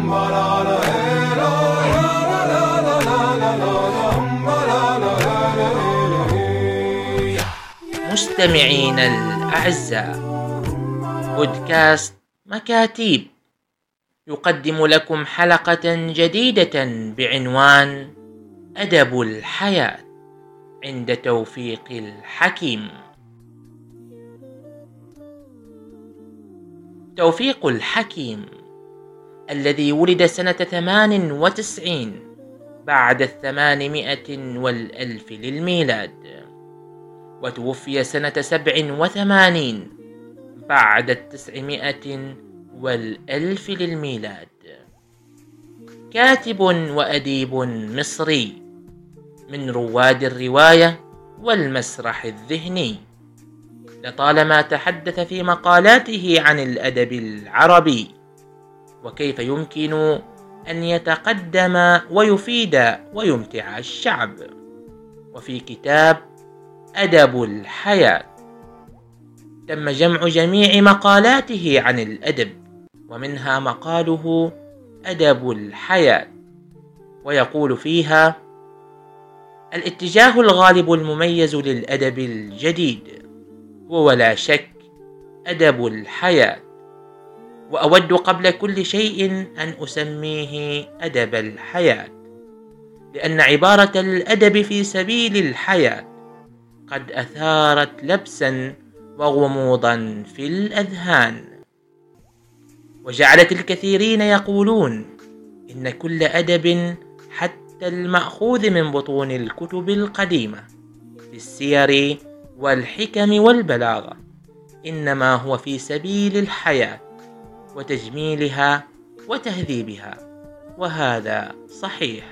مستمعين الأعزاء، بودكاست مكاتيب يقدم لكم حلقة جديدة بعنوان أدب الحياة عند توفيق الحكيم. توفيق الحكيم الذي ولد سنة 98 بعد 800 والألف للميلاد، وتوفي سنة 87 بعد 900 والألف للميلاد. كاتب وأديب مصري من رواد الرواية والمسرح الذهني، لطالما تحدث في مقالاته عن الأدب العربي وكيف يمكن أن يتقدم ويفيد ويمتع الشعب. وفي كتاب أدب الحياة تم جمع جميع مقالاته عن الأدب، ومنها مقاله أدب الحياة، ويقول فيها: الاتجاه الغالب المميز للأدب الجديد هو ولا شك أدب الحياة، وأود قبل كل شيء أن أسميه أدب الحياة، لأن عبارة الأدب في سبيل الحياة قد أثارت لبسا وغموضا في الأذهان، وجعلت الكثيرين يقولون إن كل أدب حتى المأخوذ من بطون الكتب القديمة في السير والحكم والبلاغة إنما هو في سبيل الحياة وتجميلها وتهذيبها، وهذا صحيح.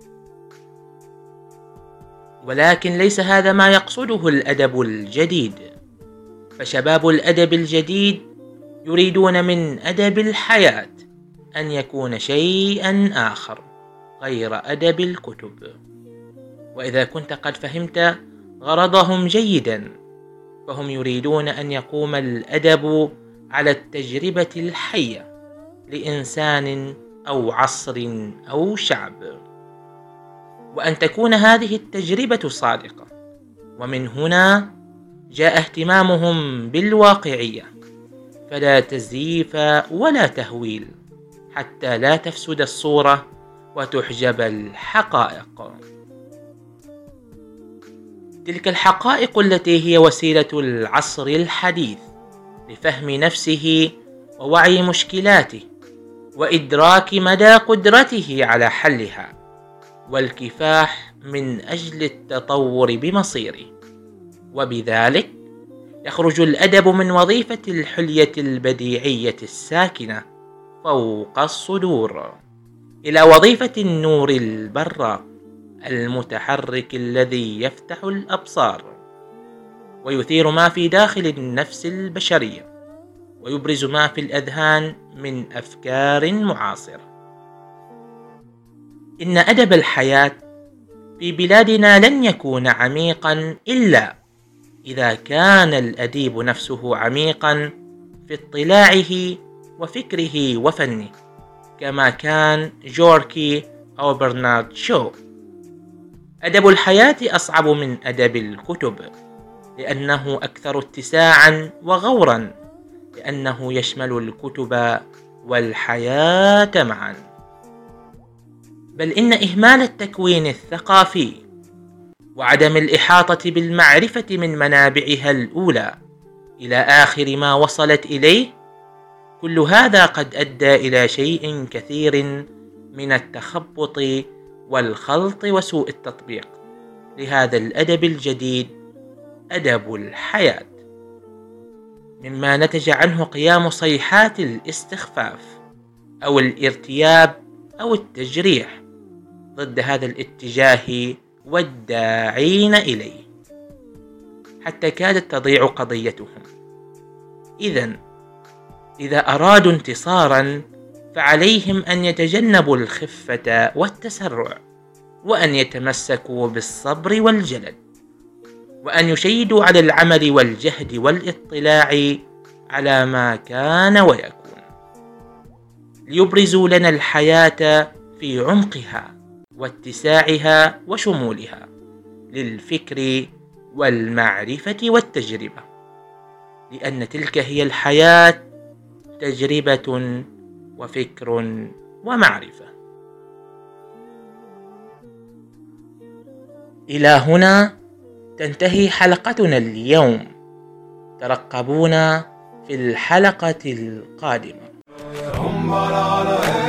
ولكن ليس هذا ما يقصده الأدب الجديد، فشباب الأدب الجديد يريدون من أدب الحياة أن يكون شيئا آخر غير أدب الكتب. وإذا كنت قد فهمت غرضهم جيدا، فهم يريدون أن يقوم الأدب على التجربة الحية لإنسان أو عصر أو شعب، وأن تكون هذه التجربة صادقة. ومن هنا جاء اهتمامهم بالواقعية، فلا تزييف ولا تهويل حتى لا تفسد الصورة وتحجب الحقائق. تلك الحقائق التي هي وسيلة العصر الحديث لفهم نفسه ووعي مشكلاته وإدراك مدى قدرته على حلها والكفاح من أجل التطور بمصيره. وبذلك يخرج الأدب من وظيفة الحلية البديعية الساكنة فوق الصدور إلى وظيفة النور البراق المتحرك الذي يفتح الأبصار ويثير ما في داخل النفس البشرية ويبرز ما في الأذهان من أفكار معاصرة. إن أدب الحياة في بلادنا لن يكون عميقا إلا إذا كان الأديب نفسه عميقا في اطلاعه وفكره وفنه، كما كان جوركي أو برنارد شو. أدب الحياة أصعب من أدب الكتب، لأنه أكثر اتساعا وغورا، لأنه يشمل الكتب والحياة معا. بل إن إهمال التكوين الثقافي وعدم الإحاطة بالمعرفة من منابعها الأولى إلى آخر ما وصلت إليه، كل هذا قد أدى إلى شيء كثير من التخبط والخلط وسوء التطبيق لهذا الأدب الجديد، أدب الحياة، مما نتج عنه قيام صيحات الاستخفاف أو الارتياب أو التجريح ضد هذا الاتجاه والداعين إليه، حتى كادت تضيع قضيتهم. إذا أرادوا انتصارا فعليهم أن يتجنبوا الخفة والتسرع، وأن يتمسكوا بالصبر والجلد، وأن يشيدوا على العمل والجهد والاطلاع على ما كان ويكون. ليبرزوا لنا الحياة في عمقها واتساعها وشمولها للفكر والمعرفة والتجربة، لأن تلك هي الحياة، تجربة وفكر ومعرفة. إلى هنا تنتهي حلقتنا اليوم، ترقبونا في الحلقة القادمة.